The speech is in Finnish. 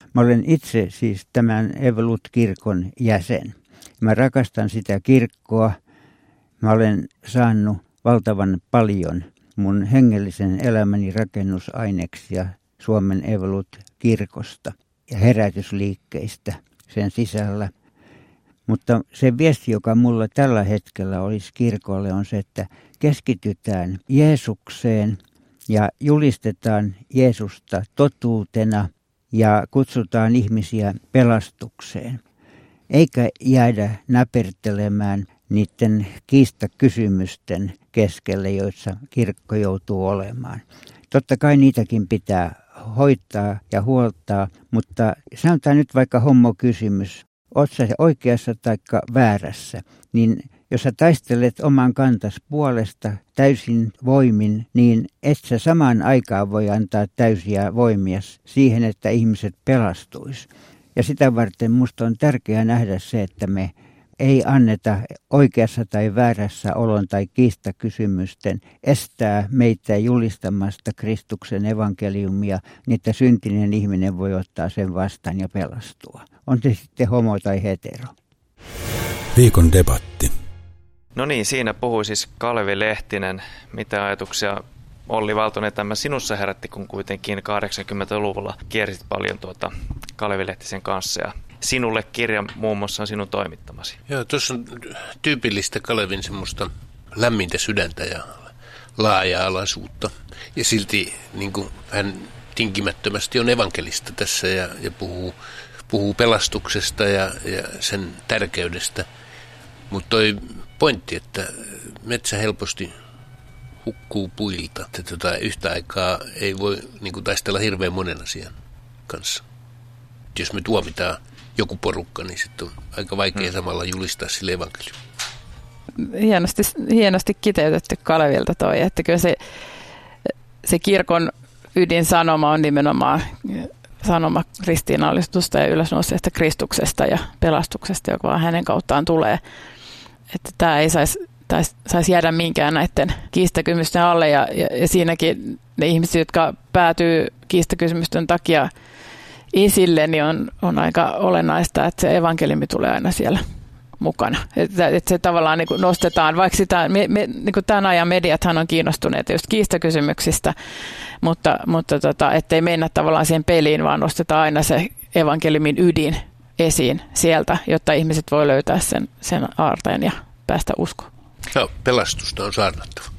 Mä olen itse siis tämän Evolut-kirkon jäsen. Mä rakastan sitä kirkkoa. Mä olen saanut valtavan paljon mun hengellisen elämäni rakennusaineksia Suomen Evolut-kirkosta ja herätysliikkeistä sen sisällä. Mutta se viesti, joka mulla tällä hetkellä olisi kirkolle, on se, että keskitytään Jeesukseen ja julistetaan Jeesusta totuutena ja kutsutaan ihmisiä pelastukseen. Eikä jäädä näpertelemään niiden kiistakysymysten keskelle, joissa kirkko joutuu olemaan. Totta kai niitäkin pitää hoitaa ja huoltaa, mutta sanotaan nyt vaikka hommokysymys. Oot sä oikeassa tai väärässä, niin jos sä taistelet oman kantas puolesta täysin voimin, niin et sä samaan aikaan voi antaa täysiä voimia siihen, että ihmiset pelastuis. Ja sitä varten musta on tärkeää nähdä se, että me ei anneta oikeassa tai väärässä olon tai kiistakysymysten estää meitä julistamasta Kristuksen evankeliumia, niin että syntinen ihminen voi ottaa sen vastaan ja pelastua. On se sitten homo tai hetero. Viikon debatti. No niin, siinä puhui siis Kalevi Lehtinen. Mitä ajatuksia Olli Valtonen tämä sinussa herätti, kun kuitenkin 80-luvulla kiersit paljon Kalevi Lehtisen kanssa ja sinulle kirja muun muassa on sinun toimittamasi. Joo, tuossa on tyypillistä Kalevin semmoista lämmintä sydäntä ja laaja-alaisuutta. Ja silti niin kuin hän tinkimättömästi on evankelista tässä ja puhuu pelastuksesta ja sen tärkeydestä. Mutta toi pointti, että metsä helposti hukkuu puilta, että yhtä aikaa ei voi niin kuin taistella hirveän monen asian kanssa. Jos me tuomitaan joku porukka, niin sitten on aika vaikea samalla julistaa sille evankeliumia. Hienosti kiteytetty Kalevilta toi, että kyllä se kirkon ydinsanoma on nimenomaan sanoma ristiinnaulitusta ja ylösnouseesta Kristuksesta ja pelastuksesta, joka vaan hänen kauttaan tulee. Että tämä ei saisi jäädä minkään näiden kiistakysymysten alle ja siinäkin ne ihmiset, jotka päätyy kiistakysymysten takia esille, niin on aika olennaista, että se evankeliumi tulee aina siellä mukana. Että se tavallaan niin kuin nostetaan, vaikka sitä, niin kuin tämän ajan mediathan on kiinnostuneet just kiistakysymyksistä, mutta ettei mennä tavallaan siihen peliin, vaan nostetaan aina se evankeliumin ydin esiin sieltä, jotta ihmiset voi löytää sen aarteen ja päästä uskoon. Joo, pelastusta on saarnattava.